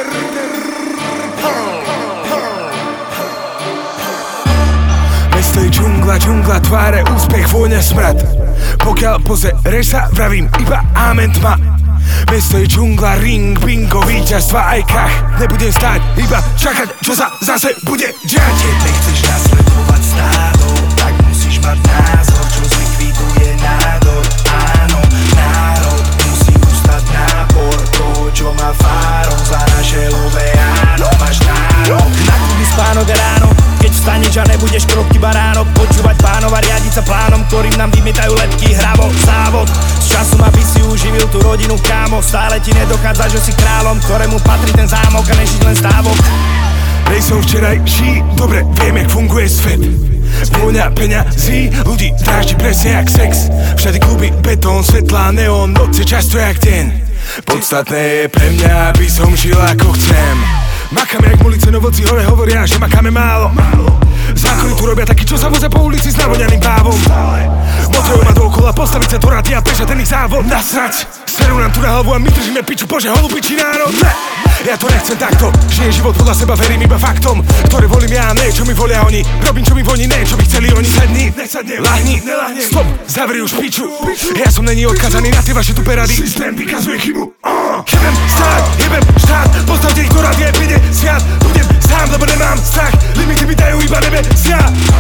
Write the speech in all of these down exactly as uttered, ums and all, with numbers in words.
Mesto je džungla, džungla, tváre, úspech, vôňa, smrad. Pokiaľ pozerieš sa, vravím iba amen, tma. Mesto je džungla, ring, bingo, víťazstva aj krach. Nebudem stáť, iba čakať, čo sa zase bude diať. Keď nechceš nasledovať stádo, tak musíš mať názor, čo zlikviduje nádor. Áno, národ musí ustať nápor toho, čo má fárom. Za naše lové áno, máš nárok. Nakúbi spánok a ráno, keď vstaneš a nebudeš krotky baránok. Počúvať pánov a riadiť sa plánom, ktorým nám vymietajú lepky, hravo, závod. S časom, aby si uživil tú rodinu, kámo. Stále ti nedochádza, že si kráľom, ktorému patrí ten zámok a nežiť len stávok. Rej som včerajší, dobre viem, jak funguje svet. Vôňa peňazí, ľudí dráždi presne jak sex. Všade kluby, betón, svetlá, neón, noc je často jak deň. Podstatné je pre mňa, aby som žil ako chcem. Makáme jak mulice, no vodci hore hovoria, že makáme málo. Zákony tu robia takí, čo sa vozia po ulici s navoňaným pávom. Motrejú ma dookola, postaviť sa do rady a beža ten ich závod. Nasrať, serú nám tu na hlavu a my držíme piču, bože, holubičí národ. Ja to nechcem takto, žijem život podľa seba, verím iba faktom, ktoré volím ja, ne čo mi volia oni. Robím čo mi voní, ne čo by chceli oni. Sedni, nesadnem, lahni, nelahnem, stop, zavri už piču. Ja som není odkazaný na tie vaše tupe rady. Systém vykazuje chybu. Jebem stáť, jebem štát, postavte ich do rady aj päťdesiat. Budem sám, lebo nemám strach, limity mi dajú iba nebesia.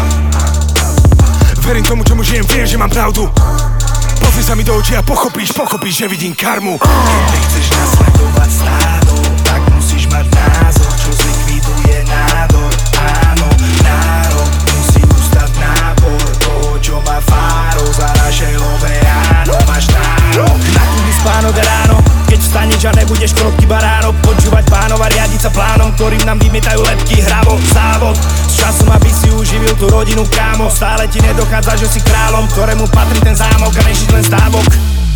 Verím tomu, čomu žijem, viem, že mám pravdu. Pozri sa mi do očí a pochopíš, pochopíš, že vidím karmu. Keď nechceš nasledovať stádo, tak musíš mať názor, čo zlikviduje nádor. Áno, národ musí ustať nápor toho, čo má fárov. Za naše lové áno, máš nárok. Nakúbi spánok a ráno, keď vstaneš a nebudeš krotky baránok. Počúvať pánov a riadiť sa plánom, ktorým nám vymietajú lepky, hravo, závod. S časom, aby si uživil tú rodinu, kámo. Stále ti nedochádza, že si kráľom, ktorému patrí ten zámok a nežiť len stávok.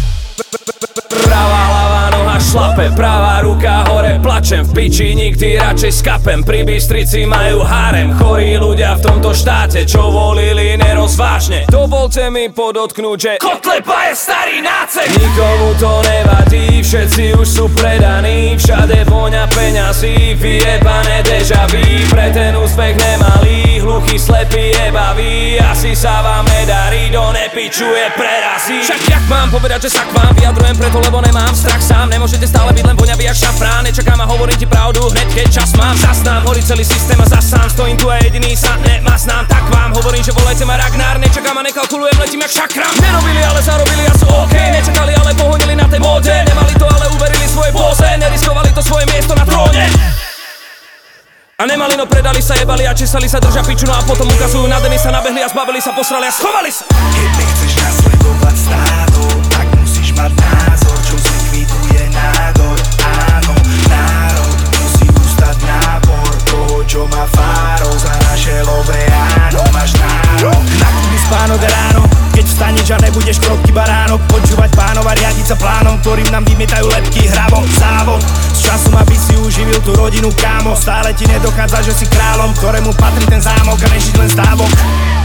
Pravá hlava, noha šlape, pravá ruka hore, plačem v piči, nikdy radšej skapem. Pri Bystrici majú harem, chorí ľudia v tomto štáte, čo volili nerozvážne. Dovolte mi podotknúť, že Kotlepa je starý nácek. Nikomu to nevadí, všetci už sú predaní, všade voňa peňazí, vyjebané deja vu. Pre ten úspech nemalý, hluchý, slepý, jebavý, asi sa vám nedarí, do nepičuje prerazí. Však jak mám povedať, že sa k vám vyjadrujem preto, lebo nemám strach sám. Nemôžete stále byť len voňavý jak šafrán. Nečakám a hovorím ti pravdu hneď, keď čas mám. Zasnám, horí celý systém a zasám. Stojím tu a jediný sa nemaznám. Tak vám hovorím, že volajte ma Ragnar. Nečakám a nekalkulujem, letím jak šakram. Nerobili, ale zarobili a sú OK. Nečakali, ale pohonili na tej móde. Nemali to, ale uverili svoje pôze. Neriskovali to svoje miesto na tróne. A nemali, no predali sa, jebali a česali sa, držia piču, no a potom ukazujú na deny, sa nabehli a zbavili sa, posrali a schovali sa. Keď nechceš nasledovať stádo, tak musíš mať názor, čo zlikviduje nádor. Áno, národ musí ustať nápor toho, čo má fárov. Za naše lové áno, máš nárok. Nakúbi spánok a ráno, keď vstaneš a nebudeš krotky baránok. Počúvať pánov a riadiť sa plánom, ktorým nám vymietajú lepky, hravo, závod. S časom, aby si uživil tú rodinu, kámo. Stále ti nedochádza, že si kráľom, ktorému patrí ten zámok a nežiť len stávok.